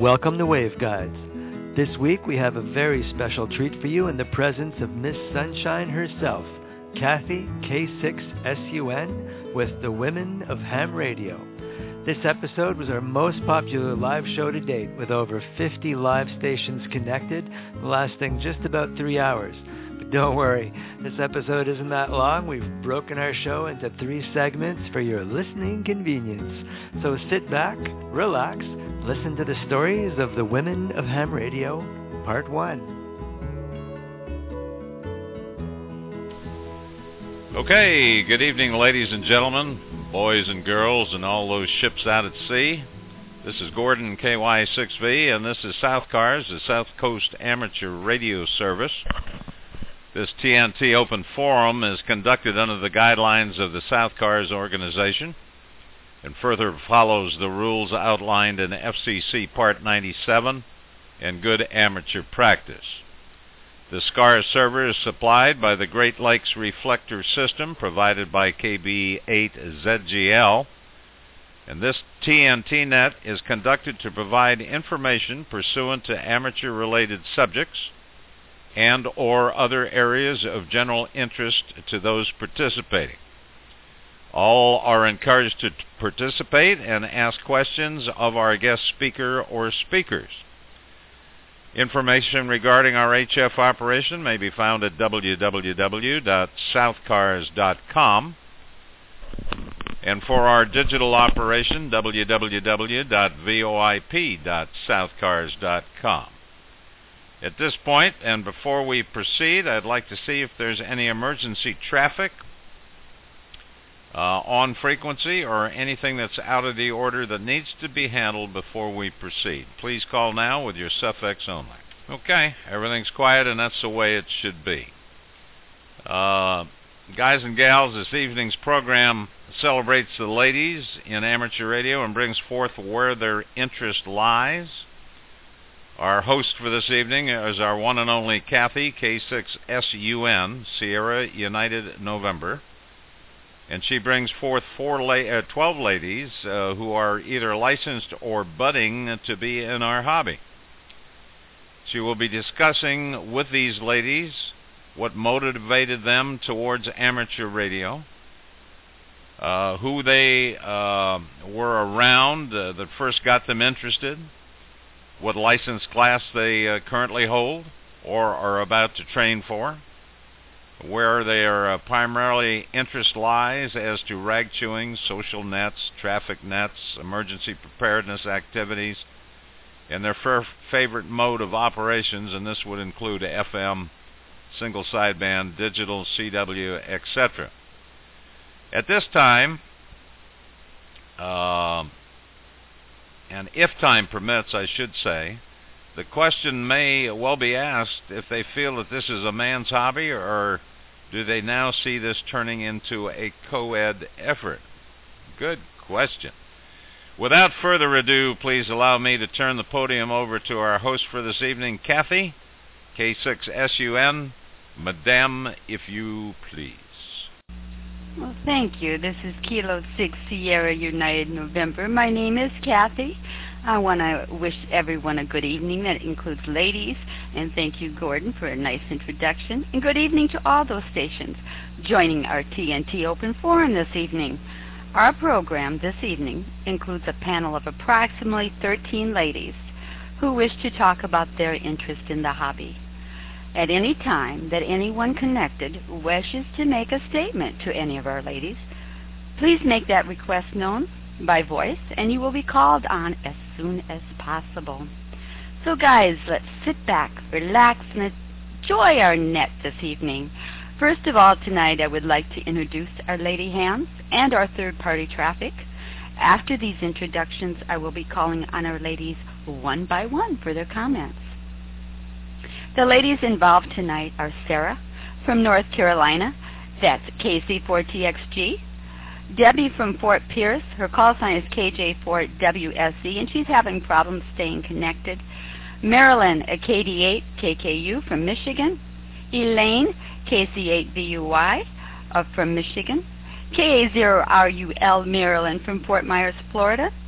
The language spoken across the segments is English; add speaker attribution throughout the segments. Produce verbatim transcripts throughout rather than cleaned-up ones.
Speaker 1: Welcome to Wave Guides. This week we have a very special treat for you in the presence of Miss Sunshine herself, Kathy K six S U N, with the Women of Ham Radio. This episode was our most popular live show to date, with over fifty live stations connected, lasting just about three hours. But don't worry, this episode isn't that long. We've broken our show into three segments for your listening convenience. So sit back, relax, listen to the stories of the Women of Ham Radio, Part one.
Speaker 2: Okay, good evening, ladies and gentlemen, boys and girls, and all those ships out at sea. This is Gordon K Y six V, and this is South Cars, the South Coast Amateur Radio Service. This T N T Open Forum is conducted under the guidelines of the South Cars organization and further follows the rules outlined in F C C Part ninety-seven and good amateur practice. The S C A R server is supplied by the Great Lakes Reflector System provided by K B eight Z G L, and this T N T net is conducted to provide information pursuant to amateur-related subjects and or other areas of general interest to those participating. All are encouraged to participate and ask questions of our guest speaker or speakers. Information regarding our H F operation may be found at w w w dot south cars dot com, and for our digital operation, w w w dot v o i p dot south cars dot com. At this point, and before we proceed, I'd like to see if there's any emergency traffic uh, on frequency or anything that's out of the order that needs to be handled before we proceed. Please call now with your suffix only. Okay, everything's quiet, and that's the way it should be. Uh, guys and gals, this evening's program celebrates the ladies in amateur radio and brings forth where their interest lies. Our host for this evening is our one and only Kathy K six S U N, Sierra United November, and she brings forth four la- uh, twelve ladies uh, who are either licensed or budding to be in our hobby. She will be discussing with these ladies what motivated them towards amateur radio, uh, who they uh, were around uh, that first got them interested, what license class they uh, currently hold or are about to train for, where their uh, primarily interest lies as to rag chewing, social nets, traffic nets, emergency preparedness activities, and their f- favorite mode of operations, and this would include F M, single sideband, digital, C W, et cetera. At this time, uh, and if time permits, I should say, the question may well be asked if they feel that this is a man's hobby, or do they now see this turning into a co-ed effort? Good question. Without further ado, please allow me to turn the podium over to our host for this evening, Kathy K six S U N. Madame, if you please.
Speaker 3: Well, thank you. This is Kilo six Sierra United November. My name is Kathy. I want to wish everyone a good evening. That includes ladies. And thank you, Gordon, for a nice introduction. And good evening to all those stations joining our T N T Open Forum this evening. Our program this evening includes a panel of approximately thirteen ladies who wish to talk about their interest in the hobby. At any time that anyone connected wishes to make a statement to any of our ladies, please make that request known by voice, and you will be called on as soon as possible. So guys, let's sit back, relax, and enjoy our net this evening. First of all, tonight I would like to introduce our lady hams and our third-party traffic. After these introductions, I will be calling on our ladies one by one for their comments. The ladies involved tonight are Sarah from North Carolina, that's K C four T X G. Debbie from Fort Pierce, her call sign is K J four W S C, and she's having problems staying connected. Marilyn, a K D eight K K U from Michigan. Elaine, K C eight V U Y uh, from Michigan. K A zero R U L Maryland from Fort Myers, Florida.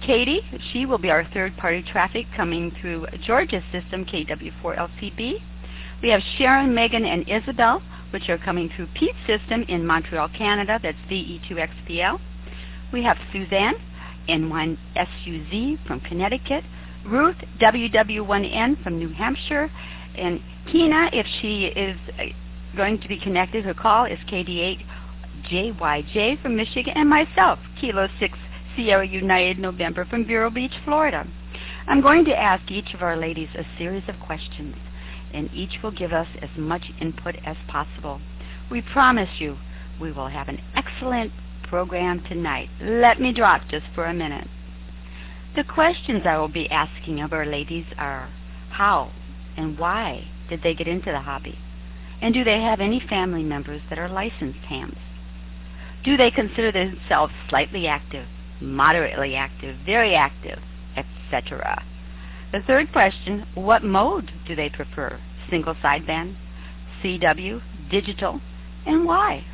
Speaker 3: Katie. She will be our third-party traffic coming through Georgia's system, K W four L C B. We have Sharon, Megan, and Isabel, which are coming through Pete's system in Montreal, Canada. That's V E two X P L. We have Suzanne, N one S U Z from Connecticut. Ruth, W W one N from New Hampshire. And Kina, if she is going to be connected, her call is K D eight J Y J from Michigan. And myself, Kilo six Sierra United November from Vero Beach, Florida. I'm going to ask each of our ladies a series of questions, and each will give us as much input as possible. We promise you we will have an excellent program tonight. Let me drop just for a minute. The questions I will be asking of our ladies are, how and why did they get into the hobby? And do they have any family members that are licensed hams? Do they consider themselves slightly active, moderately active, very active, et cetera? The third question, what mode do they prefer? Single sideband, C W, digital, and why?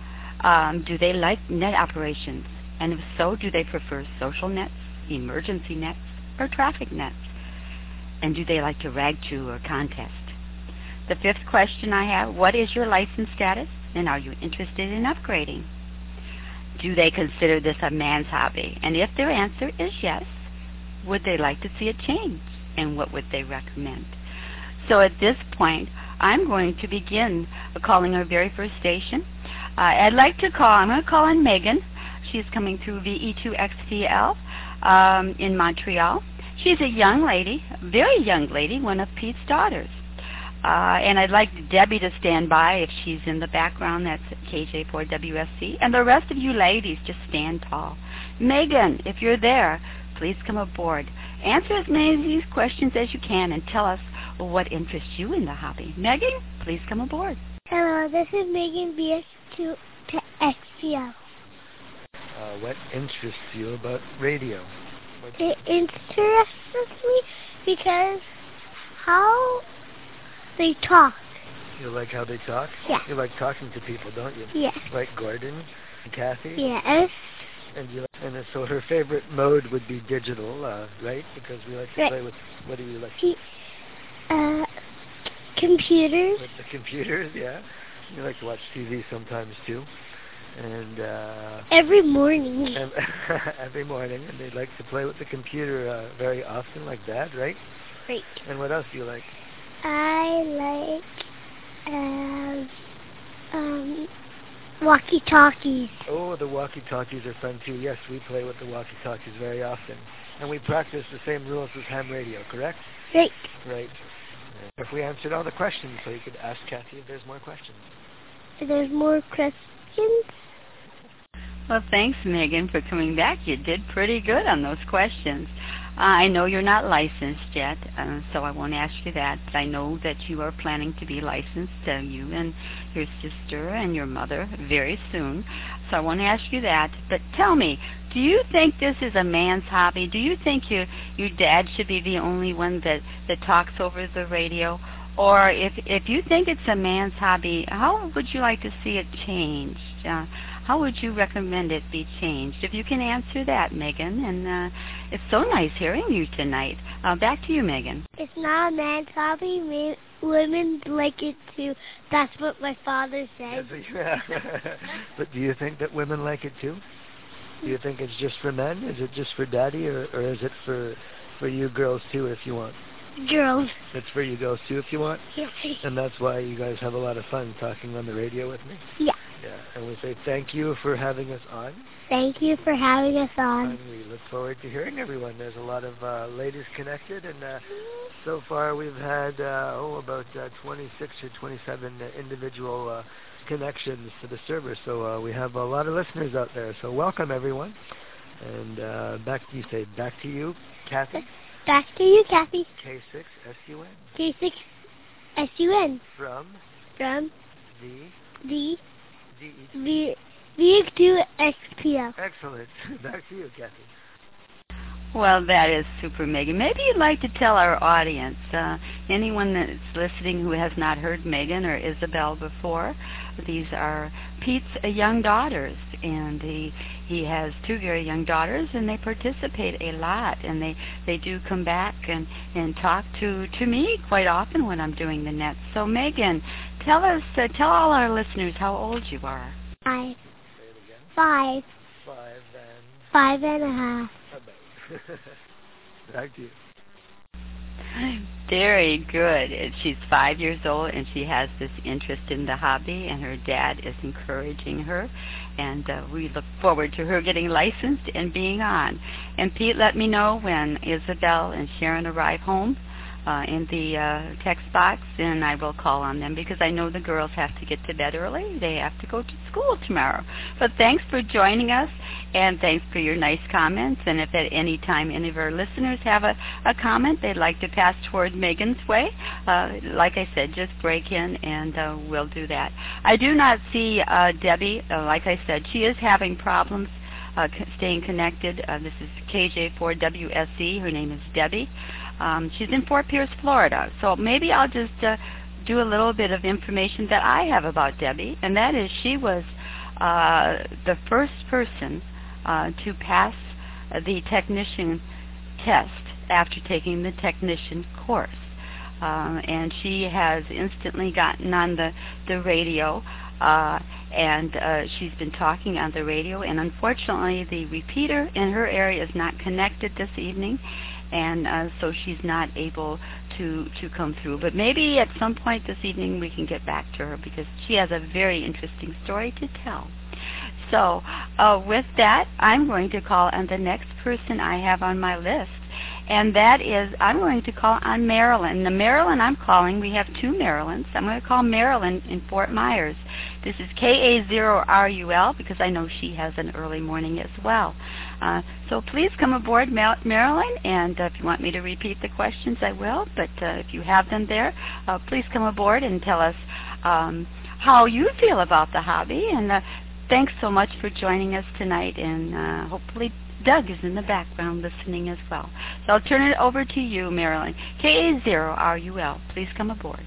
Speaker 3: Um, do they like net operations? And if so, do they prefer social nets, emergency nets, or traffic nets? And do they like to rag to or contest? The fifth question I have, what is your license status, and are you interested in upgrading? Do they consider this a man's hobby? And if their answer is yes, would they like to see it change? And what would they recommend? So at this point, I'm going to begin calling our very first station. Uh, I'd like to call, I'm going to call on Megan. She's coming through V E two X P L um, in Montreal. She's a young lady, very young lady, one of Pete's daughters. Uh, and I'd like Debbie to stand by if she's in the background. That's K J four W S C. And the rest of you ladies, just stand tall. Megan, if you're there, please come aboard. Answer as many of these questions as you can and tell us what interests you in the hobby. Megan, please come aboard.
Speaker 4: Hello, this is Megan, V S two X P L.
Speaker 1: Uh, what interests you about radio? What
Speaker 4: It interests me because how they talk.
Speaker 1: You like how they talk?
Speaker 4: Yeah.
Speaker 1: You like talking to people, don't you?
Speaker 4: Yes.
Speaker 1: Like Gordon and Kathy?
Speaker 4: Yes.
Speaker 1: And you and so her favorite mode would be digital, uh, right? Because we like to
Speaker 4: Right.
Speaker 1: play with, what do you like?
Speaker 4: He, uh, computers.
Speaker 1: With the computers, yeah. You like to watch T V sometimes too. And uh
Speaker 4: Every morning.
Speaker 1: and every morning, and they like to play with the computer uh, very often, like that, right?
Speaker 4: Right.
Speaker 1: And what else do you like?
Speaker 4: I like, um, um, walkie-talkies.
Speaker 1: Oh, the walkie-talkies are fun too. Yes, we play with the walkie-talkies very often. And we practice the same rules as ham radio, correct?
Speaker 4: Right.
Speaker 1: Right. If we answered all the questions, so you could ask Kathy if there's more questions.
Speaker 4: There's more questions?
Speaker 3: Well, thanks, Megan, for coming back. You did pretty good on those questions. Uh, I know you're not licensed yet, uh, so I won't ask you that. But I know that you are planning to be licensed, uh, you and your sister and your mother, very soon. So I won't ask you that. But tell me, do you think this is a man's hobby? Do you think your your dad should be the only one that, that talks over the radio? Or if if you think it's a man's hobby, how would you like to see it changed? Uh, how would you recommend it be changed? If you can answer that, Megan. And uh, it's so nice hearing you tonight. Uh, back to you, Megan.
Speaker 4: It's not a man's hobby. Men, women like it too. That's what my father said.
Speaker 1: Yeah. But do you think that women like it too? Do you think it's just for men? Is it just for Daddy, or, or is it for for you girls too, if you want?
Speaker 4: Girls.
Speaker 1: It's for you girls too, if you want?
Speaker 4: Yeah.
Speaker 1: And that's why you guys have a lot of fun talking on the radio with me?
Speaker 4: Yeah.
Speaker 1: Yeah, and we say thank you for having us on.
Speaker 4: Thank you for having us on.
Speaker 1: And we look forward to hearing everyone. There's a lot of uh, ladies connected, and uh, so far we've had, uh, oh, about uh, twenty-six or twenty-seven uh, individual uh, connections to the server. So uh, we have a lot of listeners out there. So welcome, everyone. And uh, back, you say back to you, Kathy.
Speaker 4: Back to you, Kathy.
Speaker 1: K six S U N.
Speaker 4: K six S U N.
Speaker 1: From
Speaker 4: From
Speaker 1: the
Speaker 4: the
Speaker 1: D E T.
Speaker 4: V V two X P L.
Speaker 1: Excellent. Back to you, Kathy.
Speaker 3: Well, that is super, Megan. Maybe you'd like to tell our audience, uh, anyone that's listening who has not heard Megan or Isabel before, these are Pete's uh, young daughters, and he he has two very young daughters, and they participate a lot, and they, they do come back and, and talk to, to me quite often when I'm doing the nets. So, Megan, tell us, uh, tell all our listeners how old you are.
Speaker 4: Five. Five.
Speaker 1: Five and...
Speaker 4: Five and a half.
Speaker 1: Back to you.
Speaker 3: Very good. And she's five years old, and she has this interest in the hobby, and her dad is encouraging her, and uh, we look forward to her getting licensed and being on. And Pete, let me know when Isabel and Sharon arrive home uh, in the uh, text box, and I will call on them because I know the girls have to get to bed early. They have to go to school tomorrow. But thanks for joining us, and thanks for your nice comments. And if at any time any of our listeners have a, a comment they'd like to pass toward Megan's way, uh, like I said, just break in and uh, we'll do that. I do not see uh, Debbie. Uh, like I said, she is having problems uh, c- staying connected. Uh, this is K J four W S E. Her name is Debbie. Um, she's in Fort Pierce, Florida. So maybe I'll just uh, do a little bit of information that I have about Debbie, and that is she was uh, the first person uh, to pass uh, the technician test after taking the technician course. Um, and she has instantly gotten on the, the radio, uh, and uh, she's been talking on the radio, and unfortunately the repeater in her area is not connected this evening, and uh, so she's not able to, to come through. But maybe at some point this evening we can get back to her because she has a very interesting story to tell. So uh, with that, I'm going to call on the next person I have on my list, and that is I'm going to call on Marilyn. The Marilyn I'm calling, we have two Marilyns. I'm going to call Marilyn in Fort Myers. This is K A zero R U L because I know she has an early morning as well. Uh, so please come aboard, Mar- Marilyn, and uh, if you want me to repeat the questions, I will. But uh, if you have them there, uh, please come aboard and tell us um, how you feel about the hobby. And uh, thanks so much for joining us tonight, and uh, hopefully Doug is in the background listening as well. So I'll turn it over to you, Marilyn. K A zero R U L. Please come aboard.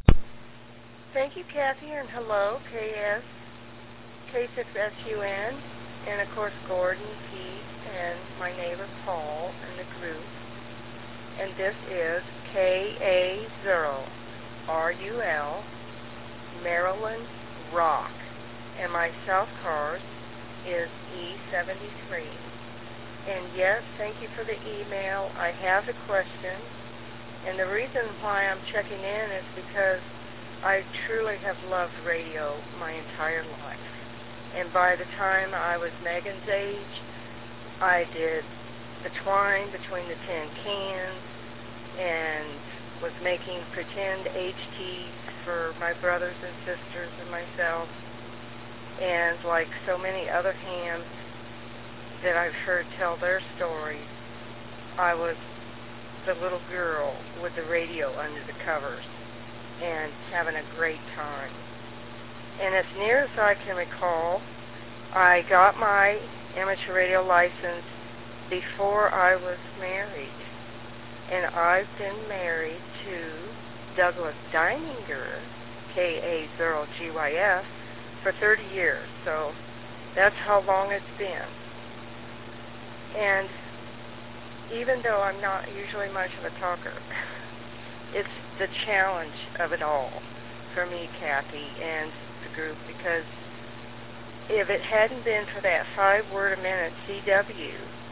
Speaker 5: Thank you, Kathy, and hello, K S, K six S U N, and of course Gordon, Pete, and my neighbor Paul, and the group. And this is K A zero R U L, Maryland Rock, and my South card is E seventy-three. And yes, thank you for the email. I have a question, and the reason why I'm checking in is because I truly have loved radio my entire life. And by the time I was Megan's age, I did the twine between the tin cans and was making pretend H Ts for my brothers and sisters and myself. And like so many other hams that I've heard tell their stories, I was the little girl with the radio under the covers and having a great time. And as near as I can recall, I got my amateur radio license before I was married. And I've been married to Douglas Deininger, K A zero G Y S, for thirty years. So that's how long it's been. And even though I'm not usually much of a talker, it's the challenge of it all for me, Kathy, and the group, because if it hadn't been for that five word a minute C W,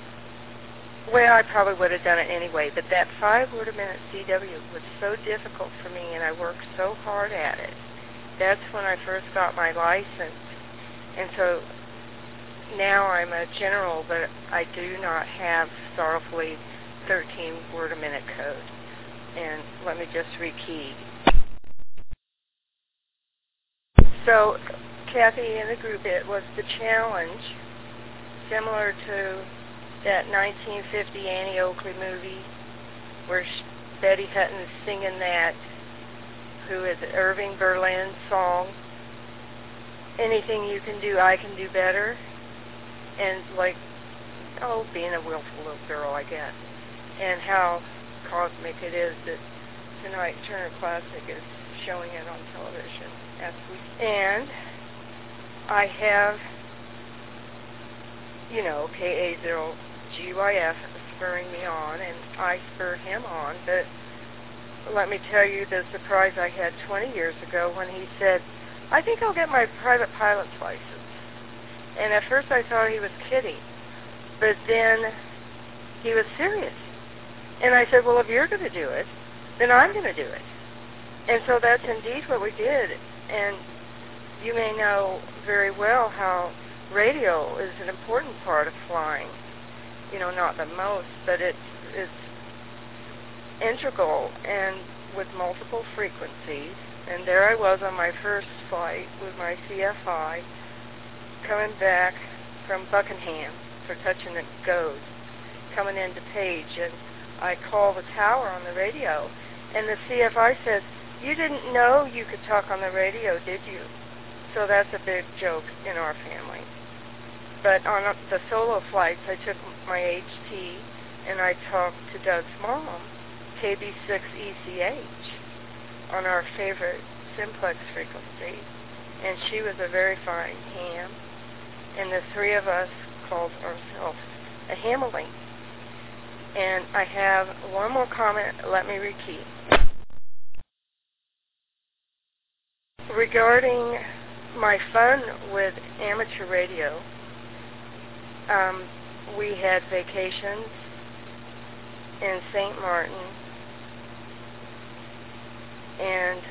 Speaker 5: well, I probably would have done it anyway, but that five word a minute C W was so difficult for me, and I worked so hard at it. That's when I first got my license. And so now I'm a general, but I do not have, sorrowfully, thirteen word a minute code. And let me just rekey. So, Kathy, in the group, it was the challenge, similar to that nineteen fifty Annie Oakley movie where Betty Hutton's singing that, who is Irving Berlin's song, Anything You Can Do, I Can Do Better. And like oh, being a willful little girl, I guess, and how cosmic it is that tonight Turner Classic is showing it on television. As we, and I have, you know, K A zero G Y F spurring me on, and I spurred him on, but let me tell you the surprise I had twenty years ago when he said, I think I'll get my private pilot's license. And at first I thought he was kidding, but then he was serious. And I said, well, if you're going to do it, then I'm going to do it. And so that's indeed what we did. And you may know very well how radio is an important part of flying. You know, not the most, but it's, it's integral and with multiple frequencies. And there I was on my first flight with my C F I coming back from Buckingham for touching the goes, coming into Page, and I call the tower on the radio, and the C F I says, you didn't know you could talk on the radio, did you? So that's a big joke in our family. But on the solo flights, I took my H T, and I talked to Doug's mom, K B six E C H, on our favorite simplex frequency, and she was a very fine ham, and the three of us called ourselves a Hameling. And I have one more comment, let me repeat. Regarding my fun with amateur radio, um, we had vacations in Saint Martin, and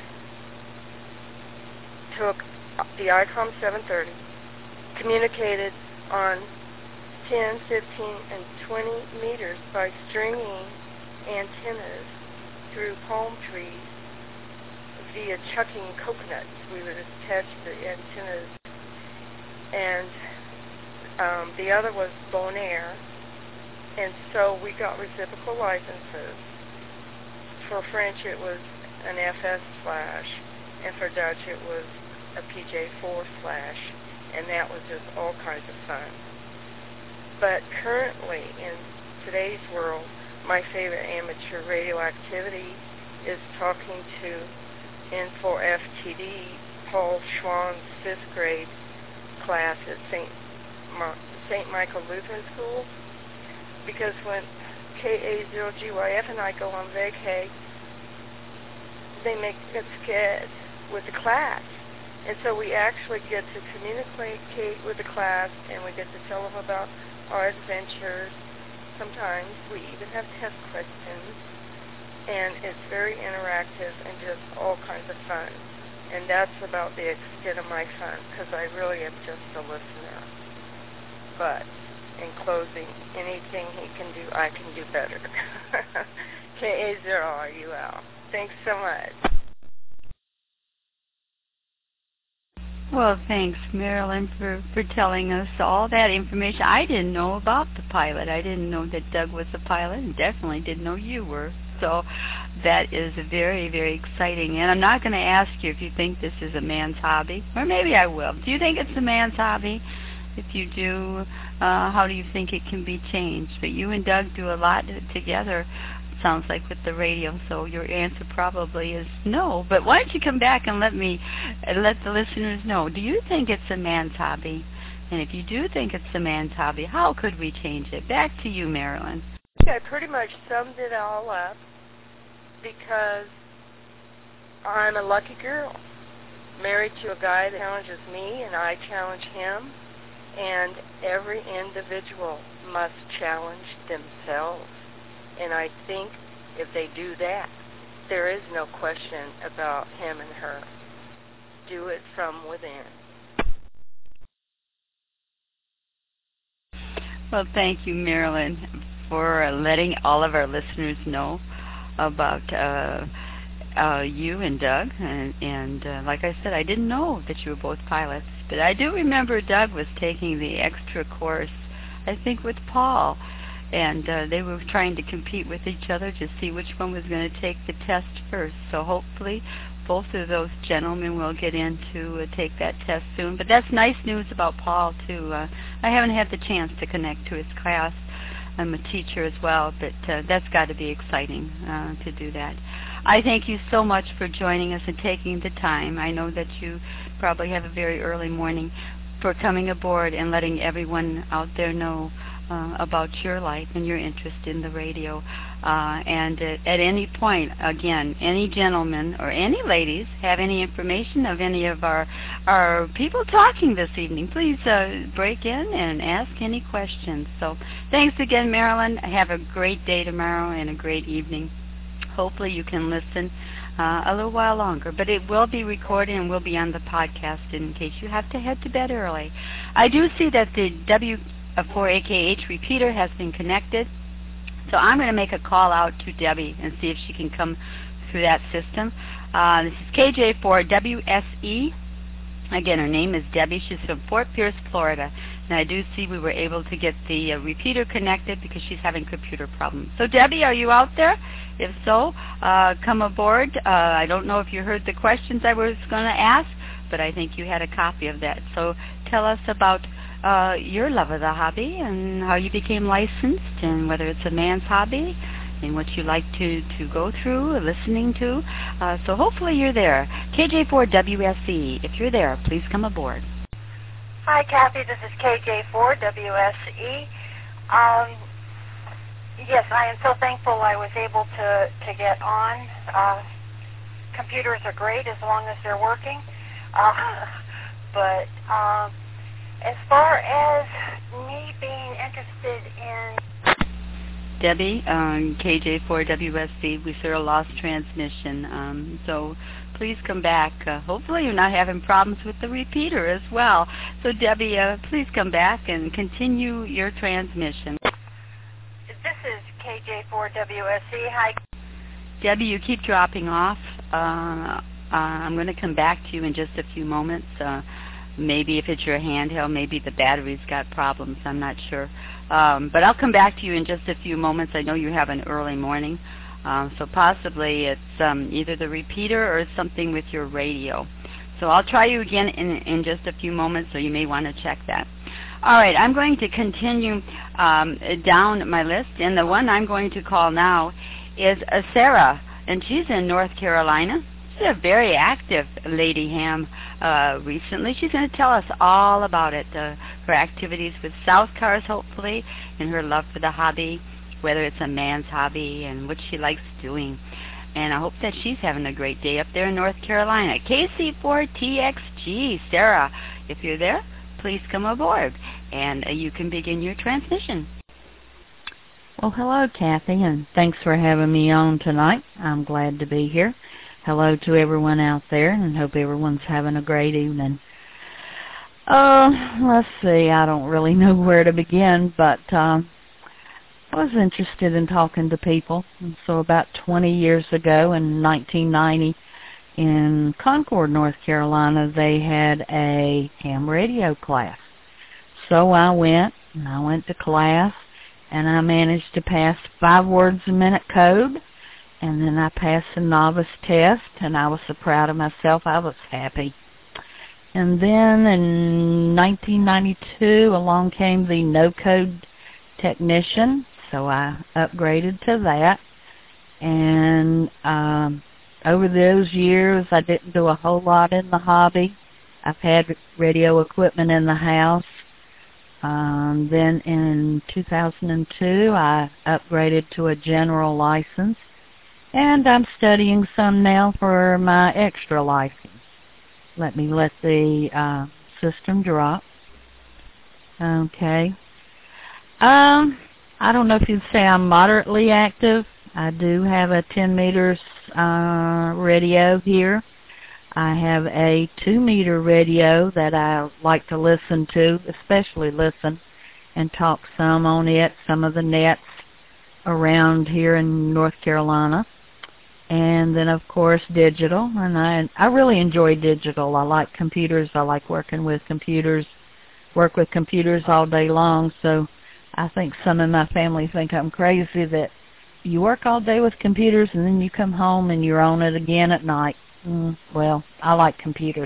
Speaker 5: took the ICOM seven thirty, communicated on ten, fifteen, and twenty meters by stringing antennas through palm trees via chucking coconuts. We would attach the antennas. And um, the other was Bonaire. And so we got reciprocal licenses. For French, it was an F S flash, and for Dutch, it was a P J four flash, and that was just all kinds of fun. But currently, in today's world, my favorite amateur radio activity is talking to N four F T D, Paul Schwann's fifth grade class at Saint Ma- Saint Michael Lutheran School, because when K A zero G Y F and I go on vacay, they make it scared with the class. And so we actually get to communicate with the class, and we get to tell them about our adventures. Sometimes we even have test questions, and it's very interactive and just all kinds of fun. And that's about the extent of my fun, because I really am just a listener. But in closing, anything he can do, I can do better. K A zero R U L. Thanks so much.
Speaker 3: Well, thanks, Marilyn, for, for telling us all that information. I didn't know about the pilot. I didn't know that Doug was a pilot, and definitely didn't know you were. So that is very, very exciting. And I'm not going to ask you if you think this is a man's hobby, or maybe I will. Do you think it's a man's hobby? If you do, uh, how do you think it can be changed? But you and Doug do a lot together, sounds like, with the radio, so your answer probably is no. But why don't you come back and let me let the listeners know, do you think it's a man's hobby? And if you do think it's a man's hobby, how could we change it? Back to you, Marilyn.
Speaker 5: I pretty much summed it all up, because I'm a lucky girl, married to a guy that challenges me and I challenge him, and every individual must challenge themselves. And I think if they do that, there is no question about him and her. Do it from within.
Speaker 3: Well, thank you, Marilyn, for letting all of our listeners know about uh, uh, you and Doug. And, and uh, like I said, I didn't know that you were both pilots. But I do remember Doug was taking the extra course, I think, with Paul. And uh, they were trying to compete with each other to see which one was going to take the test first. So hopefully both of those gentlemen will get in to uh, take that test soon. But that's nice news about Paul, too. Uh, I haven't had the chance to connect to his class. I'm a teacher as well, but uh, that's got to be exciting uh, to do that. I thank you so much for joining us and taking the time. I know that you probably have a very early morning, for coming aboard and letting everyone out there know uh, about your life and your interest in the radio. Uh, and at, at any point, again, any gentlemen or any ladies have any information of any of our our people talking this evening, please uh, break in and ask any questions. So thanks again, Marilyn. Have a great day tomorrow and a great evening. Hopefully you can listen uh, a little while longer, but it will be recorded and will be on the podcast in case you have to head to bed early. I do see that the W four A K H repeater has been connected, so I'm going to make a call out to Debbie and see if she can come through that system. Uh, this is K J four W S E. Again, her name is Debbie. She's from Fort Pierce, Florida. And I do see we were able to get the uh, repeater connected because she's having computer problems. So, Debbie, are you out there? If so, uh, come aboard. Uh, I don't know if you heard the questions I was going to ask, but I think you had a copy of that. So tell us about uh, your love of the hobby and how you became licensed and whether it's a man's hobby and what you like to, to go through, listening to. Uh, so hopefully you're there. K J four W S E, if you're there, please come aboard.
Speaker 5: Hi, Kathy. This is K J four W S E. Um, yes, I am so thankful I was able to, to get on. Uh, computers are great as long as they're working. Uh, but um, as far as me being interested in...
Speaker 3: Debbie, um, K J four W S C, we sort of lost transmission, um, so please come back. Uh, hopefully you're not having problems with the repeater as well. So Debbie, uh, please come back and continue your transmission.
Speaker 5: This is K J four W S C. Hi.
Speaker 3: Debbie, you keep dropping off. Uh, uh, I'm going to come back to you in just a few moments. Uh, maybe if it's your handheld, maybe the battery's got problems. I'm not sure. Um, but I'll come back to you in just a few moments. I know you have an early morning, uh, so possibly it's um, either the repeater or something with your radio. So I'll try you again in, in just a few moments, so you may want to check that. All right, I'm going to continue um, down my list, and the one I'm going to call now is uh, Sarah, and she's in North Carolina. She's a very active lady ham uh, recently. She's going to tell us all about it, uh, her activities with South Cars, hopefully, and her love for the hobby, whether it's a man's hobby and what she likes doing. And I hope that she's having a great day up there in North Carolina. K C four T X G, Sarah, if you're there, please come aboard, and uh, you can begin your transmission.
Speaker 6: Well, hello, Kathy, and thanks for having me on tonight. I'm glad to be here. Hello to everyone out there, and hope everyone's having a great evening. Uh, let's see, I don't really know where to begin, but uh, I was interested in talking to people. And so about twenty years ago, in nineteen ninety, in Concord, North Carolina, they had a ham radio class. So I went, and I went to class, and I managed to pass five words a minute code. And then I passed the novice test, and I was so proud of myself, I was happy. And then in nineteen ninety-two, along came the no-code technician, so I upgraded to that. And um, over those years, I didn't do a whole lot in the hobby. I've had radio equipment in the house. Um, then in two thousand two, I upgraded to a general license. And I'm studying some now for my extra license. Let me let the uh, system drop. Okay. Um, I don't know if you'd say I'm moderately active. I do have a ten meters uh, radio here. I have a two meter radio that I like to listen to, especially listen and talk some on it, some of the nets around here in North Carolina. And then, of course, digital. And I I really enjoy digital. I like computers. I like working with computers, work with computers all day long. So I think some of my family think I'm crazy that you work all day with computers and then you come home and you're on it again at night. Mm, well, I like computers.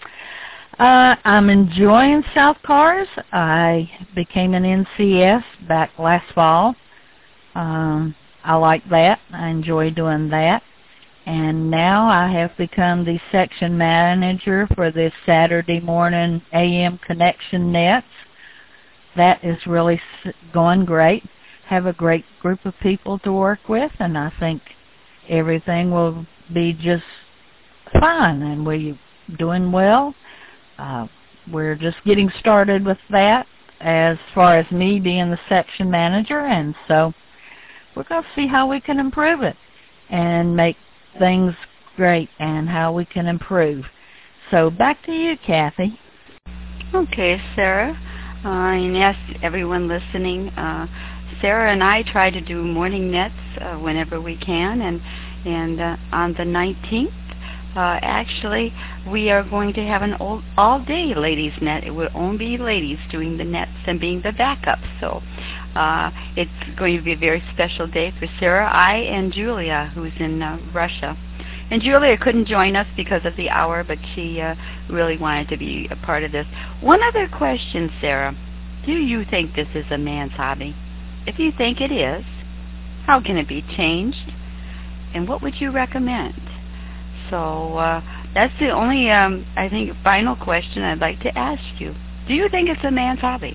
Speaker 6: Uh, I'm enjoying South Cars. I became an N C S back last fall. Um, I like that. I enjoy doing that. And now I have become the section manager for this Saturday morning A M Connection Nets. That is really going great. Have a great group of people to work with, and I think everything will be just fine, and we're doing well. Uh, we're just getting started with that as far as me being the section manager, and so we're going to see how we can improve it and make things great and how we can improve. So back to you, Kathy.
Speaker 3: Okay, Sarah. Uh, and yes, everyone listening, uh, Sarah and I try to do morning nets uh, whenever we can, and and uh, on the nineteenth, uh, actually, we are going to have an all, all-day ladies net. It will only be ladies doing the nets and being the backup. So uh, it's going to be a very special day for Sarah, I, and Julia, who's in uh, Russia. And Julia couldn't join us because of the hour, but she uh, really wanted to be a part of this. One other question, Sarah. Do you think this is a man's hobby? If you think it is, how can it be changed? And what would you recommend? So uh, that's the only, um, I think, final question I'd like to ask you. Do you think it's a man's hobby?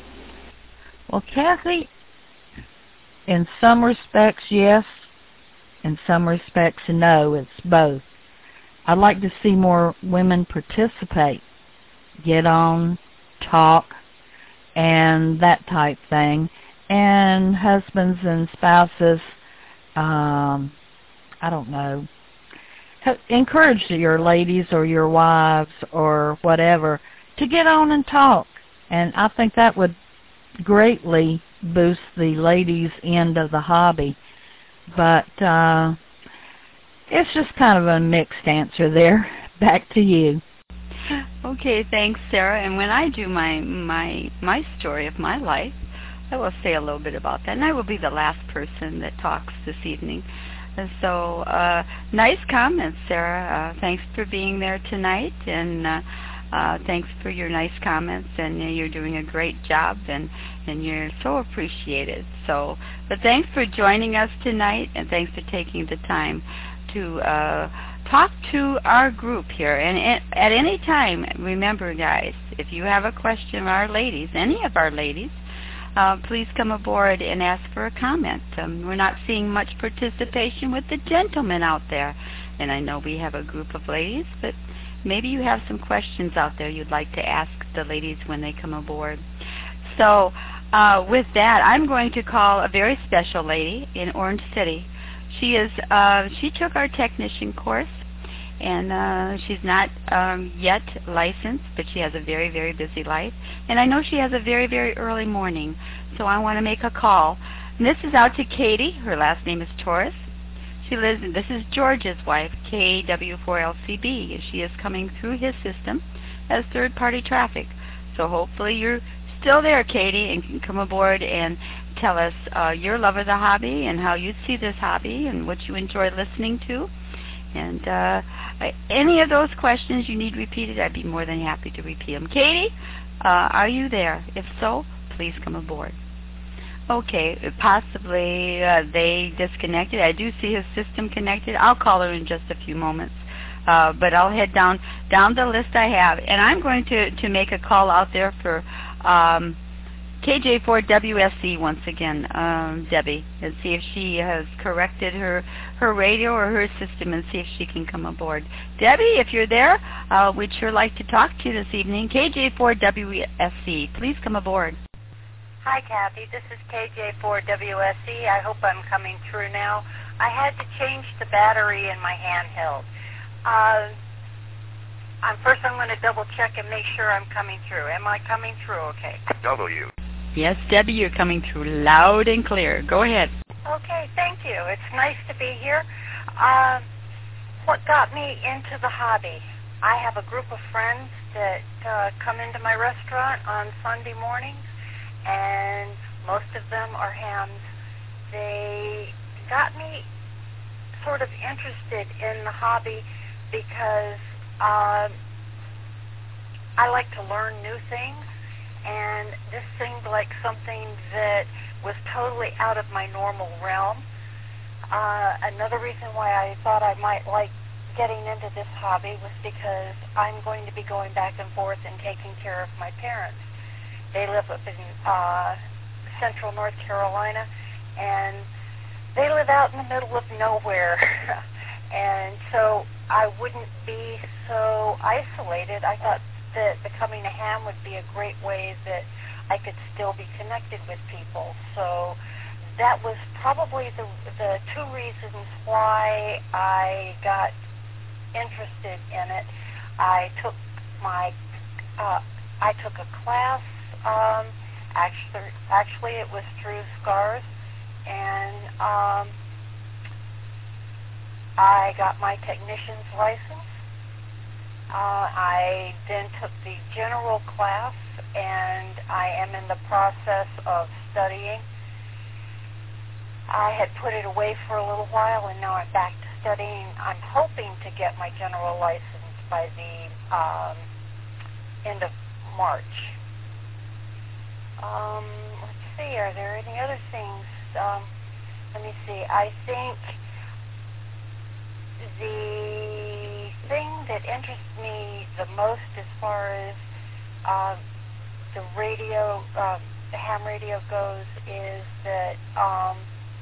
Speaker 6: Well, Kathy, in some respects, yes. In some respects, no. It's both. I'd like to see more women participate, get on, talk, and that type thing. And husbands and spouses, um, I don't know, encourage your ladies or your wives or whatever to get on and talk. And I think that would greatly boost the ladies' end of the hobby. But uh, it's just kind of a mixed answer there. Back to you.
Speaker 3: Okay, thanks, Sarah. And when I do my my my story of my life, I will say a little bit about that. And I will be the last person that talks this evening. And so, uh, nice comments, Sarah. Uh, thanks for being there tonight, and uh, uh, thanks for your nice comments. And uh, you're doing a great job, and and you're so appreciated. So, but thanks for joining us tonight, and thanks for taking the time to uh, talk to our group here. And at any time, remember, guys, if you have a question, our ladies, any of our ladies, uh, please come aboard and ask for a comment. Um, we're not seeing much participation with the gentlemen out there, and I know we have a group of ladies, but maybe you have some questions out there you'd like to ask the ladies when they come aboard. So uh, with that, I'm going to call a very special lady in Orange City. She is. Uh, she took our technician course, and uh, she's not um, yet licensed, but she has a very, very busy life. And I know she has a very, very early morning, so I want to make a call. And this is out to Katie. Her last name is Torres. She lives. This is George's wife, K W four L C B. She is coming through his system as third-party traffic. So hopefully you're still there, Katie, and can come aboard and tell us uh, your love of the hobby and how you see this hobby and what you enjoy listening to. And uh, any of those questions you need repeated, I'd be more than happy to repeat them. Katie, uh, are you there? If so, please come aboard. Okay, possibly uh, they disconnected. I do see his system connected. I'll call her in just a few moments. Uh, but I'll head down down the list I have. And I'm going to, to make a call out there for um, K J four W S C once again, um, Debbie, and see if she has corrected her, her radio or her system and see if she can come aboard. Debbie, if you're there, uh, we'd sure like to talk to you this evening. K J four W S C, please come aboard.
Speaker 7: Hi, Kathy. This is K J four W S C. I hope I'm coming through now. I had to change the battery in my handheld. Uh, I'm, first, I'm going to double-check and make sure I'm coming through. Am I coming through okay?
Speaker 8: W.
Speaker 3: Yes, Debbie, you're coming through loud and clear. Go ahead.
Speaker 7: Okay, thank you. It's nice to be here. Uh, what got me into the hobby? I have a group of friends that uh, come into my restaurant on Sunday mornings, and most of them are hams. They got me sort of interested in the hobby because uh, I like to learn new things, and this seemed like something that was totally out of my normal realm. Uh, another reason why I thought I might like getting into this hobby was because I'm going to be going back and forth and taking care of my parents. They live up in uh, central North Carolina, and they live out in the middle of nowhere. And so I wouldn't be so isolated. I thought that becoming a ham would be a great way that I could still be connected with people. So that was probably the the two reasons why I got interested in it. I took my uh, I took a class. Um, actually, actually, it was through SCARS, and um, I got my technician's license. Uh, I then took the general class, and I am in the process of studying. I had put it away for a little while, and now I'm back to studying. I'm hoping to get my general license by the um, end of March. Um, let's see, are there any other things? Um, let me see. I think the thing that interests me the most as far as uh, the radio, uh, the ham radio goes is that um,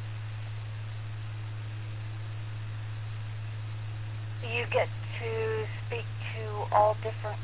Speaker 7: you get to speak to all different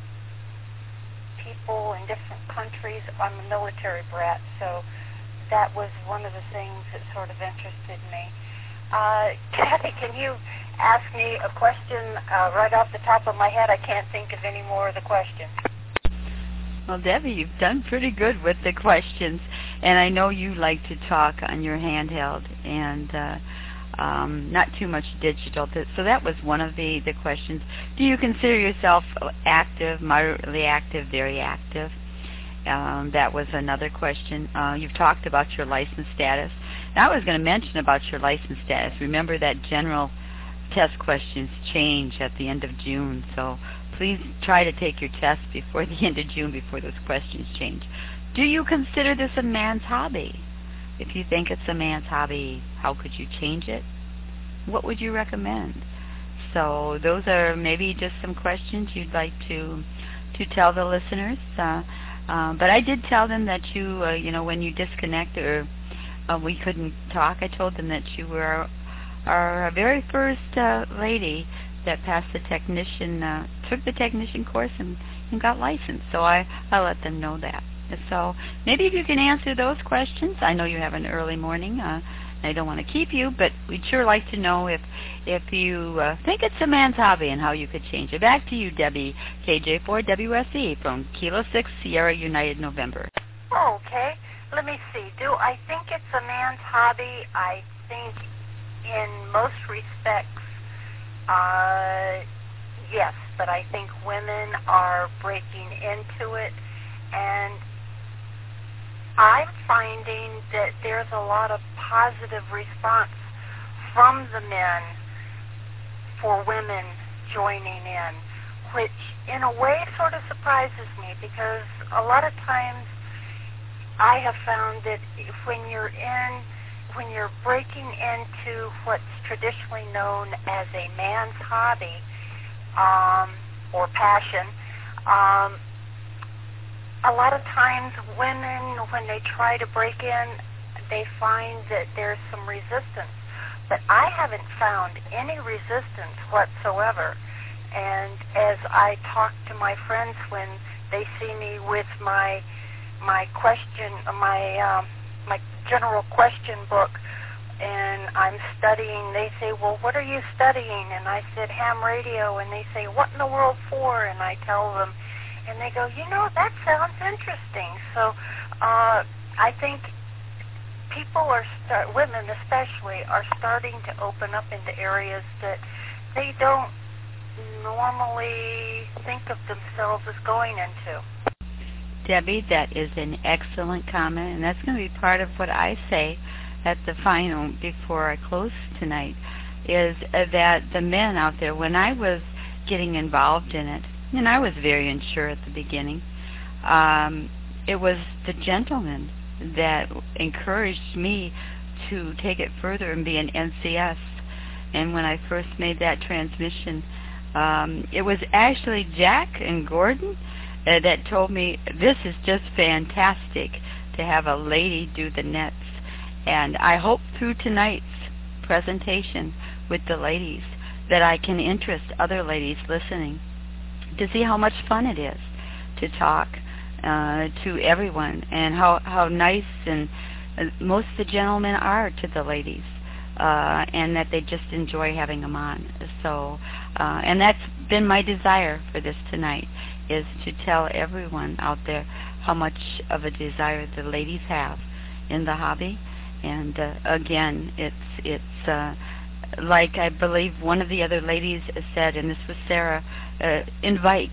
Speaker 7: people in different countries. I'm a military brat, so that was one of the things that sort of interested me. Uh, Kathy, can you ask me a question uh, right off the top of my head? I can't think of any more of the questions.
Speaker 3: Well, Debbie, you've done pretty good with the questions, and I know you like to talk on your handheld and uh, um, not too much digital. So that was one of the, the questions. Do you consider yourself active, moderately active, very active? Um, that was another question. Uh, you've talked about your license status. Now I was going to mention about your license status. Remember that general test questions change at the end of June, so please try to take your test before the end of June, before those questions change. Do you consider this a man's hobby? If you think it's a man's hobby, how could you change it? What would you recommend? So those are maybe just some questions you'd like to to tell the listeners. Uh, uh, but I did tell them that you, uh, you know, when you disconnect or uh, we couldn't talk, I told them that you were our, our very first uh, lady that passed the technician, uh, took the technician course and, and got licensed. So I, I let them know that. So maybe if you can answer those questions. I know you have an early morning. Uh, I don't want to keep you, but we'd sure like to know if if you uh, think it's a man's hobby and how you could change it. Back to you, Debbie, K J four W S E from Kilo six Sierra United November.
Speaker 7: Okay. Let me see. Do I think it's a man's hobby? I think in most respects, uh, yes, but I think women are breaking into it, and I'm finding that there's a lot of positive response from the men for women joining in, which in a way sort of surprises me, because a lot of times I have found that when you're in, when you're breaking into what's traditionally known as a man's hobby um, or passion, um, a lot of times women, when they try to break in, they find that there's some resistance. But I haven't found any resistance whatsoever. And as I talk to my friends when they see me with my my question, my um, my general question book, and I'm studying, they say, well, what are you studying? And I said, ham radio. And they say, what in the world for? And I tell them, and they go, you know, that sounds interesting. So uh, I think people are, start, women especially, are starting to open up into areas that they don't normally think of themselves as going into.
Speaker 3: Debbie, that is an excellent comment, and that's going to be part of what I say at the final before I close tonight, is uh, that the men out there, when I was getting involved in it, and I was very unsure at the beginning, um, it was the gentlemen that encouraged me to take it further and be an N C S. And when I first made that transmission, um, it was actually Jack and Gordon uh, that told me, this is just fantastic to have a lady do the nets. And I hope through tonight's presentation with the ladies that I can interest other ladies listening to see how much fun it is to talk uh, to everyone, and how, how nice and uh, most of the gentlemen are to the ladies, uh, and that they just enjoy having them on. So, uh, and that's been my desire for this tonight, is to tell everyone out there how much of a desire the ladies have in the hobby. And uh, again, it's it's uh, like I believe one of the other ladies said, and this was Sarah, uh, invite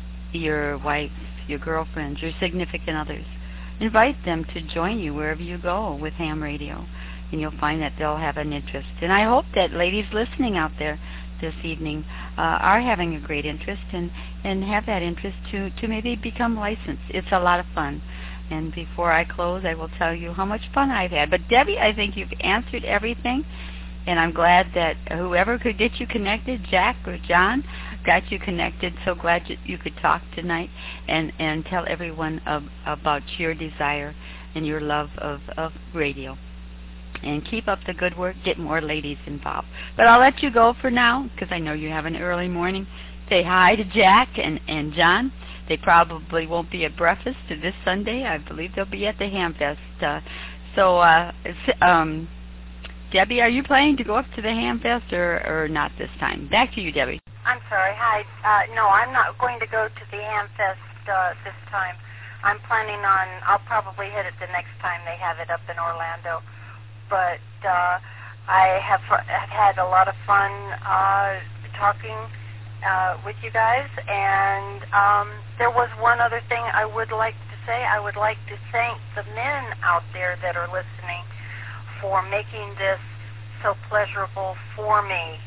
Speaker 3: your wife, your girlfriends, your significant others. Invite them to join you wherever you go with ham radio, and you'll find that they'll have an interest. And I hope that ladies listening out there this evening uh, are having a great interest, and, and have that interest to, to maybe become licensed. It's a lot of fun. And before I close, I will tell you how much fun I've had. But Debbie, I think you've answered everything, and I'm glad that whoever could get you connected, Jack or John, got you connected. So glad you, you could talk tonight and, and tell everyone of, about your desire and your love of, of radio. And keep up the good work. Get more ladies involved. But I'll let you go for now, because I know you have an early morning. Say hi to Jack and, and John. They probably won't be at breakfast this Sunday. I believe they'll be at the Hamfest. Uh, so, uh, um, Debbie, are you planning to go up to the Hamfest or, or not this time? Back to you, Debbie.
Speaker 7: I'm sorry. Hi. Uh, no, I'm not going to go to the Hamfest uh, this time. I'm planning on, I'll probably hit it the next time they have it up in Orlando. But uh, I have, have had a lot of fun uh, talking Uh, with you guys, and um, there was one other thing I would like to say. I would like to thank the men out there that are listening for making this so pleasurable for me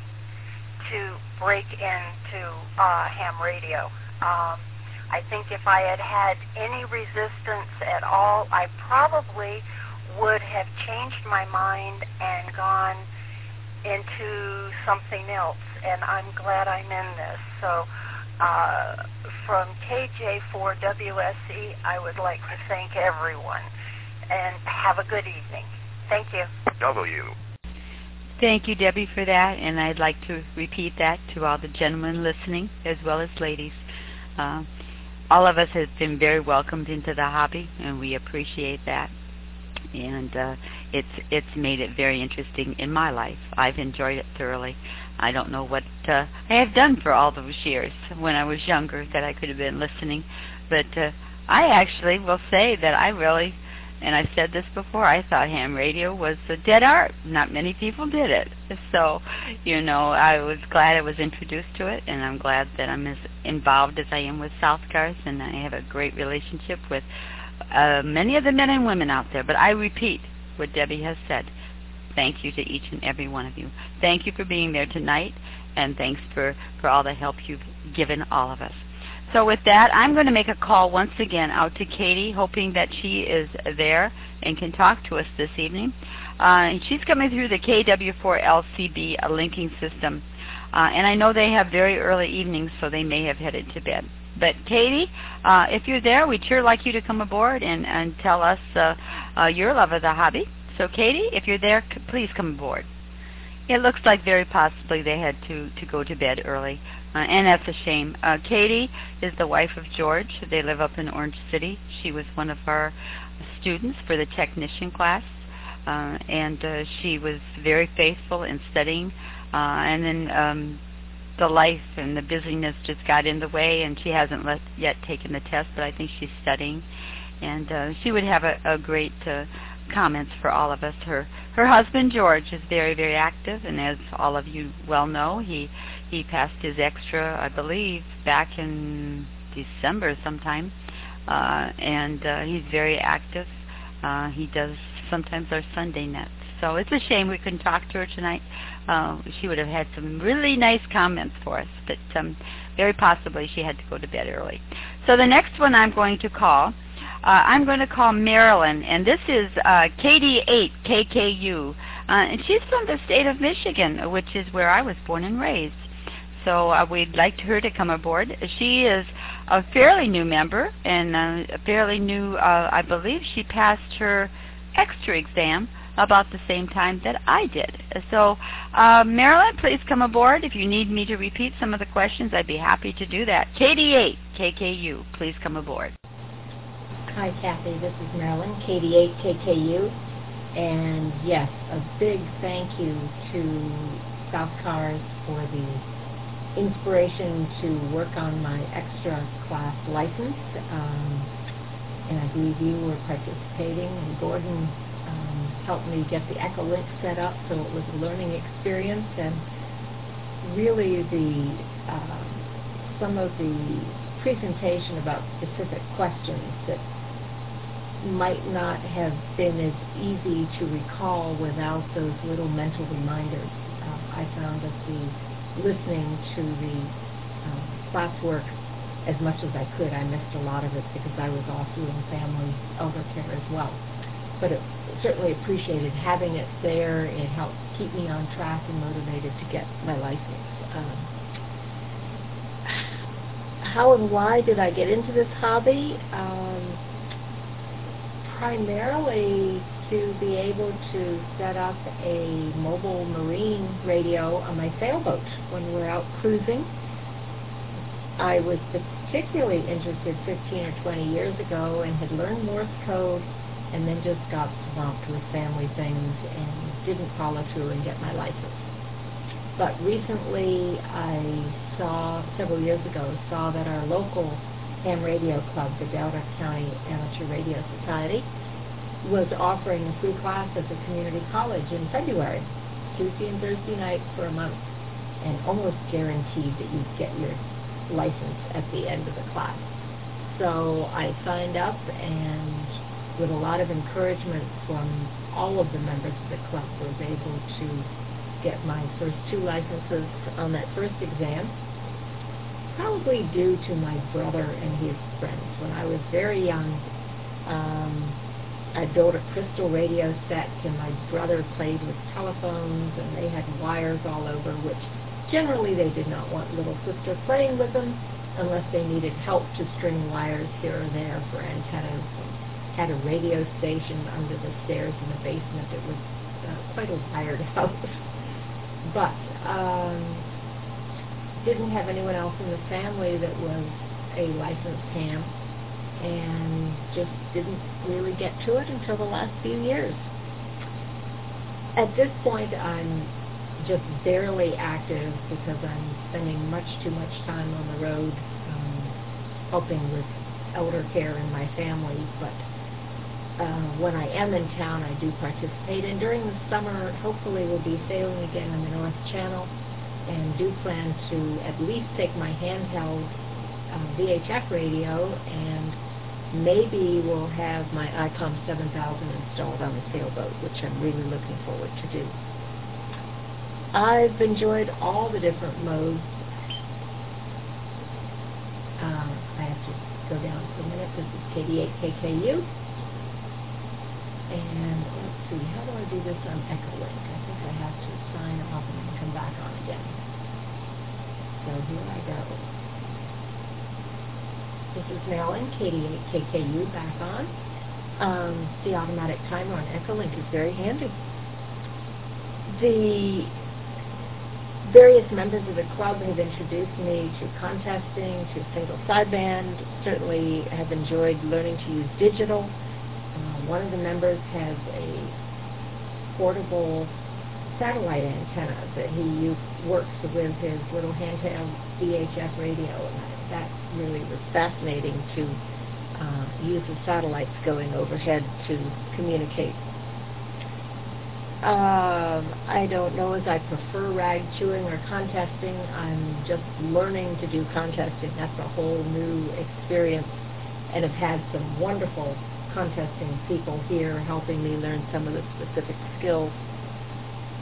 Speaker 7: to break into uh, ham radio. Um, I think if I had had any resistance at all, I probably would have changed my mind and gone into something else, and I'm glad I'm in this. So uh, from K J four W S E, I would like to thank everyone, and have a good evening. Thank you.
Speaker 8: W.
Speaker 3: Thank you, Debbie, for that, and I'd like to repeat that to all the gentlemen listening, as well as ladies. Uh, all of us have been very welcomed into the hobby, and we appreciate that. And uh, it's it's made it very interesting in my life. I've enjoyed it thoroughly. I don't know what uh, I have done for all those years when I was younger that I could have been listening, but uh, I actually will say that I really, and I've said this before, I thought ham radio was a dead art. Not many people did it. So, you know, I was glad I was introduced to it, and I'm glad that I'm as involved as I am with South Cars, and I have a great relationship with Uh, many of the men and women out there. But I repeat what Debbie has said. Thank you to each and every one of you. Thank you for being there tonight, and thanks for, for all the help you've given all of us. So with that, I'm going to make a call once again out to Katie, hoping that she is there and can talk to us this evening. Uh, she's coming through the K W four L C B a linking system, uh, and I know they have very early evenings, so they may have headed to bed. But Katie, uh, if you're there, we'd sure like you to come aboard and, and tell us uh, uh, your love of the hobby. So Katie, if you're there, c- please come aboard. It looks like very possibly they had to, to go to bed early, uh, and that's a shame. Uh, Katie is the wife of George. They live up in Orange City. She was one of our students for the technician class, uh, and uh, she was very faithful in studying, uh, and then um, the life and the busyness just got in the way, and she hasn't let, yet taken the test, but I think she's studying. And uh, she would have a, a great uh, comments for all of us. Her her husband, George, is very, very active, and as all of you well know, he, he passed his extra, I believe, back in December sometime, uh, and uh, he's very active. Uh, he does sometimes our Sunday nets, So it's a shame we couldn't talk to her tonight. Uh, she would have had some really nice comments for us, but um, very possibly she had to go to bed early. So the next one I'm going to call, uh, I'm going to call Marilyn, and this is uh, K D eight K K U, uh, and she's from the state of Michigan, which is where I was born and raised. So uh, we'd like her to come aboard. She is a fairly new member, and uh, a fairly new, uh, I believe she passed her extra exam about the same time that I did. So, uh, Marilyn, please come aboard. If you need me to repeat some of the questions, I'd be happy to do that. K D eight K K U, please come aboard.
Speaker 8: Hi, Kathy. This is Marilyn, K D eight K K U. And yes, a big thank you to South Cars for the inspiration to work on my extra class license. Um, and I believe you were participating, and Gordon um, helped me get the Echolink set up, so it was a learning experience. And really the uh, some of the presentation about specific questions that might not have been as easy to recall without those little mental reminders. Uh, I found that the listening to the um, classwork as much as I could. I missed a lot of it because I was off doing family elder care as well. But it certainly appreciated having it there. It helped keep me on track and motivated to get my license. Um, how and why did I get into this hobby? Um, primarily to be able to set up a mobile marine radio on my sailboat when we're out cruising. I was particularly interested fifteen or twenty years ago and had learned Morse code and then just got swamped with family things and didn't follow through and get my license. But recently I saw, several years ago, saw that our local ham radio club, the Delta County Amateur Radio Society, was offering a free class at the community college in February, Tuesday and Thursday night for a month, and almost guaranteed that you'd get your license at the end of the class. So I signed up, and with a lot of encouragement from all of the members of the club, was able to get my first two licenses on that first exam, probably due to my brother and his friends. When I was very young, um, I built a crystal radio set, and my brother played with telephones, and they had wires all over, which generally they did not want little sister playing with them unless they needed help to string wires here or there for antennas. And had a radio station under the stairs in the basement. It was uh, quite a wired house. But um, didn't have anyone else in the family that was a licensed ham, and just didn't really get to it until the last few years. At this point, I'm just barely active because I'm spending much too much time on the road um, helping with elder care in my family. But uh, when I am in town, I do participate. And during the summer, hopefully we'll be sailing again in the North Channel, and do plan to at least take my handheld uh, V H F radio, and maybe we'll have my ICOM seven thousand installed on the sailboat, which I'm really looking forward to do. I've enjoyed all the different modes. Uh, I have to go down for a minute. This is K D eight K K U. And let's see, how do I do this on Echolink? I think I have to sign off and then come back on again. So here I go. This is Marilyn, K D eight K K U, back on. Um, the automatic timer on Echolink is very handy. The various members of the club have introduced me to contesting, to single sideband. Certainly have enjoyed learning to use digital. Uh, one of the members has a portable satellite antenna that he u- works with his little handheld V H F radio, and that really was fascinating to uh, use the satellites going overhead to communicate. Um, I don't know as I prefer rag chewing or contesting. I'm just learning to do contesting. That's a whole new experience, and have had some wonderful contesting people here helping me learn some of the specific skills.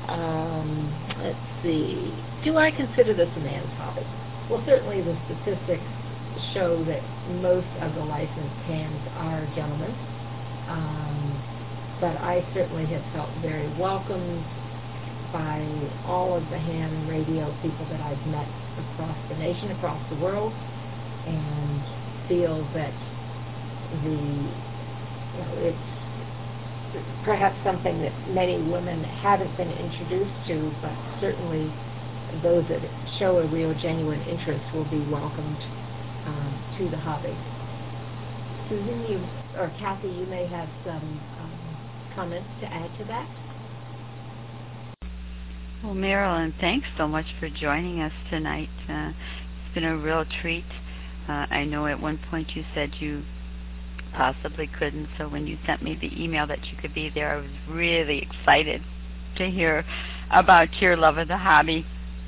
Speaker 8: Um, let's see. Do I consider this a man's hobby? Well, certainly the statistics show that most of the licensed hands are gentlemen. Um, but I certainly have felt very welcomed by all of the ham and radio people that I've met across the nation, across the world, and feel that the, you know, it's perhaps something that many women haven't been introduced to, but certainly those that show a real genuine interest will be welcomed um, to the hobby. Susan, you, or Kathy, you may have some um, comments to add to that.
Speaker 3: Well, Marilyn, thanks so much for joining us tonight. Uh, it's been a real treat. Uh, I know at one point you said you possibly couldn't, so when you sent me the email that you could be there, I was really excited to hear about your love of the hobby.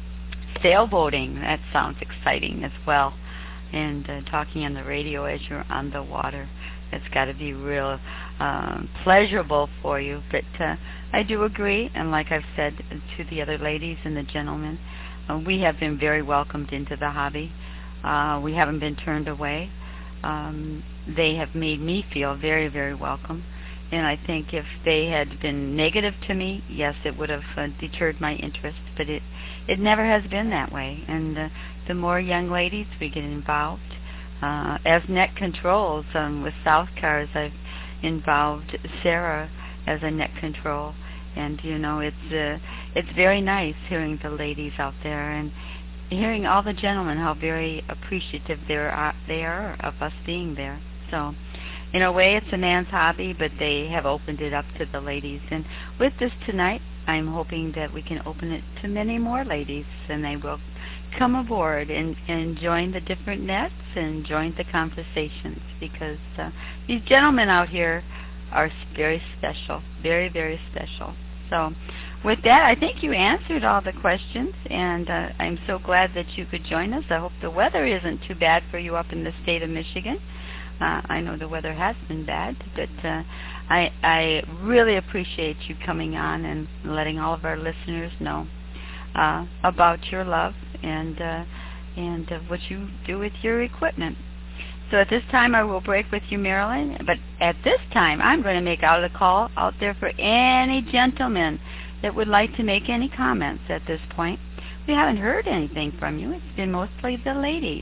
Speaker 3: Sailboating, that sounds exciting as well. And uh, talking on the radio as you're on the water, that's got to be real um, pleasurable for you. But uh, I do agree, and like I've said to the other ladies and the gentlemen, uh, we have been very welcomed into the hobby. Uh, we haven't been turned away. Um, they have made me feel very, very welcome. And I think if they had been negative to me, yes, it would have uh, deterred my interest. But it, it never has been that way. And uh, the more young ladies we get involved, uh, as net controls um, with South Cars, I've involved Sarah as a net control. And, you know, it's uh, it's very nice hearing the ladies out there and hearing all the gentlemen, how very appreciative they are, they are of us being there. So, in a way, it's a man's hobby, but they have opened it up to the ladies. And with this tonight, I'm hoping that we can open it to many more ladies, and they will come aboard and, and join the different nets and join the conversations, because uh, these gentlemen out here are very special, very, very special. So with that, I think you answered all the questions, and uh, I'm so glad that you could join us. I hope the weather isn't too bad for you up in the state of Michigan. Uh, I know the weather has been bad, but uh, I, I really appreciate you coming on and letting all of our listeners know uh, about your love and uh, and uh, what you do with your equipment. So at this time, I will break with you, Marilyn. But at this time, I'm going to make out a call out there for any gentlemen that would like to make any comments at this point. We haven't heard anything from you. It's been mostly the ladies.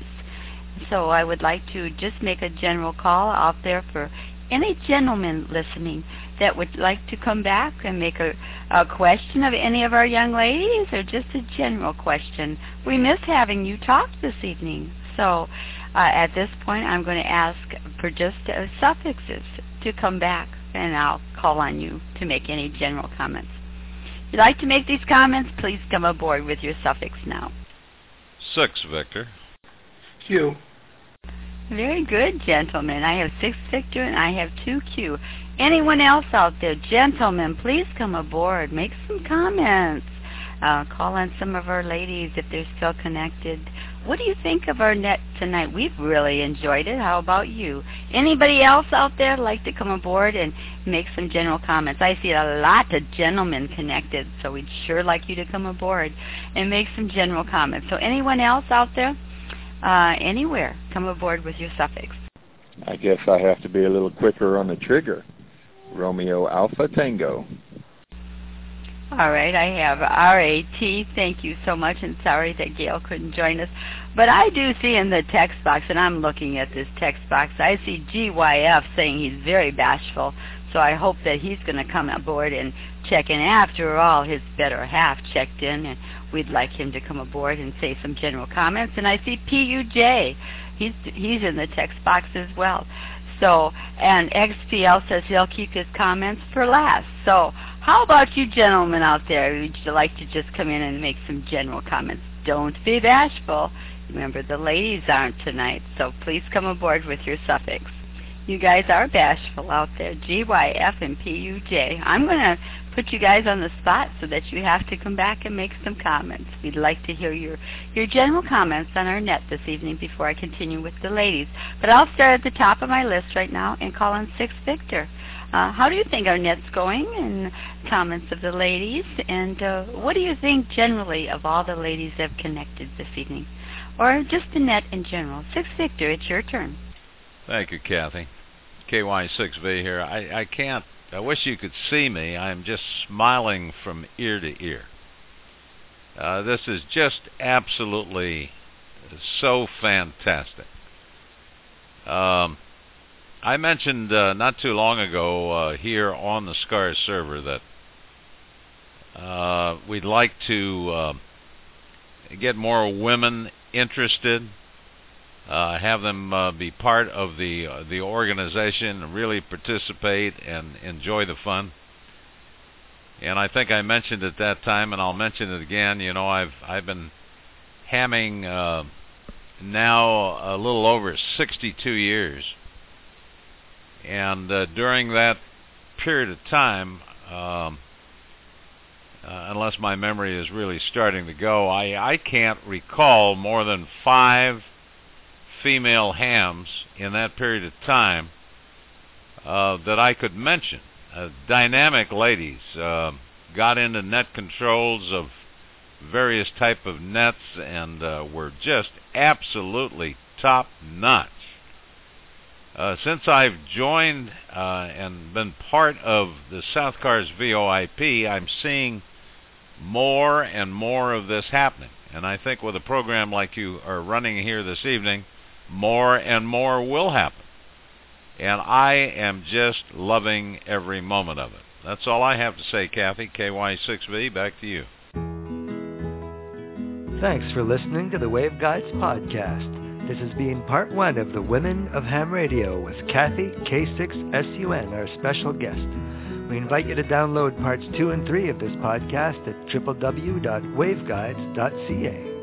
Speaker 3: So I would like to just make a general call out there for any gentlemen listening that would like to come back and make a, a question of any of our young ladies, or just a general question. We miss having you talk this evening. So uh, at this point, I'm going to ask for just uh, suffixes to come back, and I'll call on you to make any general comments. If you'd like to make these comments, please come aboard with your suffix now.
Speaker 2: Six, Victor.
Speaker 9: Q.
Speaker 3: Very good, gentlemen. I have six, Victor, and I have two, Q. Anyone else out there, gentlemen, please come aboard. Make some comments. Uh, call on some of our ladies if they're still connected. What do you think of our net tonight? We've really enjoyed it. How about you? Anybody else out there like to come aboard and make some general comments? I see a lot of gentlemen connected, so we'd sure like you to come aboard and make some general comments. So anyone else out there? Uh, anywhere, come aboard with your suffix.
Speaker 10: I guess I have to be a little quicker on the trigger. Romeo Alpha Tango.
Speaker 3: All right, I have R A T. Thank you so much, and sorry that Gail couldn't join us. But I do see in the text box, and I'm looking at this text box, I see G Y F saying he's very bashful, so I hope that he's going to come aboard and check in. After all, his better half checked in, and we'd like him to come aboard and say some general comments. And I see P U J. He's he's in the text box as well. So, and X P L says he'll keep his comments for last. So, how about you gentlemen out there? Would you like to just come in and make some general comments? Don't be bashful. Remember, the ladies aren't tonight, so please come aboard with your suffix. You guys are bashful out there, G Y F and P U J. I'm going to put you guys on the spot so that you have to come back and make some comments. We'd like to hear your, your general comments on our net this evening before I continue with the ladies. But I'll start at the top of my list right now and call on six, Victor. Uh, how do you think our net's going? And comments of the ladies. And uh, what do you think generally of all the ladies that have connected this evening? Or just the net in general? Six Victor, it's your turn.
Speaker 2: Thank you, Kathy. K Y six V here. I, I can't, I wish you could see me. I'm just smiling from ear to ear. Uh, this is just absolutely so fantastic. Um, I mentioned uh, not too long ago uh, here on the SCARS server that uh, we'd like to uh, get more women interested, uh, have them uh, be part of the uh, the organization, really participate and enjoy the fun. And I think I mentioned at that time, and I'll mention it again. You know, I've I've been hamming uh, now a little over sixty-two years, and uh, during that period of time, um, uh, unless my memory is really starting to go, I I can't recall more than five female hams in that period of time uh, that I could mention. Uh, dynamic ladies, uh, got into net controls of various type of nets and uh, were just absolutely top notch. Uh, since I've joined uh, and been part of the South Cars V O I P, I'm seeing more and more of this happening. And I think with a program like you are running here this evening, more and more will happen. And I am just loving every moment of it. That's all I have to say, Kathy. K Y six V, back to you.
Speaker 1: Thanks for listening to the Waveguides podcast. This has been part one of the Women of Ham Radio with Kathy, K six S U N, our special guest. We invite you to download parts two and three of this podcast at w w w dot waveguides dot c a.